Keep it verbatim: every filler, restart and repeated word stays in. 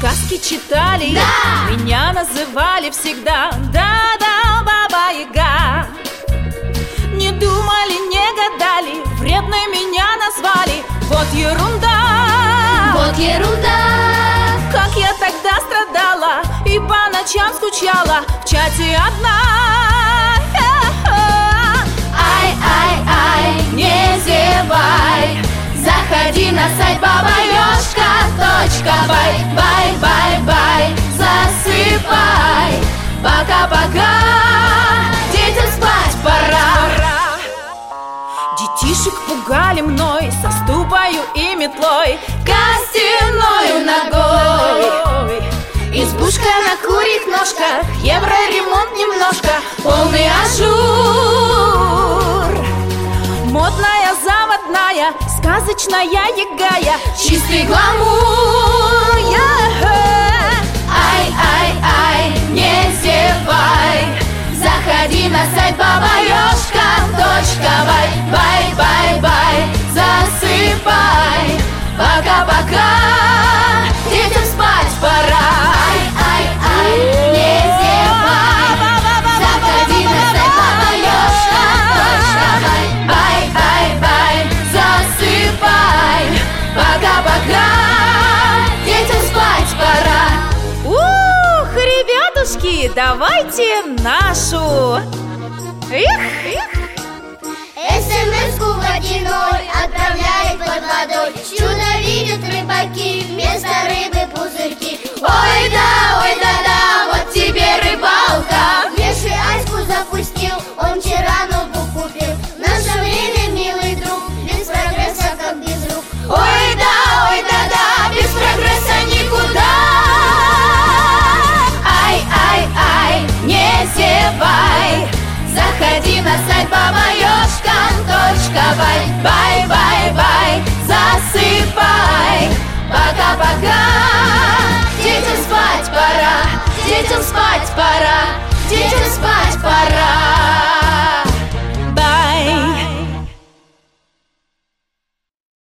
сказки читали, да! Меня называли всегда да-да, Баба-Яга. Не думали, не гадали, вредной меня назвали. Вот ерунда, вот ерунда. Как я тогда страдала и по ночам скучала в чате одна. Ай-ай-ай, не зевай, заходи на сайт баба-ёшка точка бай. Бай-бай-бай, засыпай. Пока-пока, детям спать пора. Детишек пугали мной со ступою и метлой, костяной ногой. Избушка на курьих ножках, евроремонт немножко, полный ажур. Модная, заводная, сказочная ягая, чистый гламур. Ай-ай-ай, не зевай, заходи на сайт баба-ёшка точка бай. Бай-бай-бай, засыпай. Пока-пока, детям спать пора. Ай-ай-ай, не зевай, заходи на сайт баба-ёшка точка бай. Бай-бай-бай, засыпай. Пока-пока, детям спать пора. Ух, ребятушки, давайте нашу. Эх, эх. СМС-ку водяной отправляет под водой. Чудо видят рыбаки, вместо рыбы пузырьки. Ой да, ой да-да, вот тебе рыбалка. Леший Аську запустил, он вчера ноутбук купил. В наше время, милый друг, без прогресса как без рук. Ой да, ой да-да, без прогресса никуда. Ай-ай-ай, не зевай, заходи на сайт баба-ёшка точка бай. Бай-бай-бай, засыпай. Пока-пока, детям спать пора. Детям спать пора. Детям спать пора.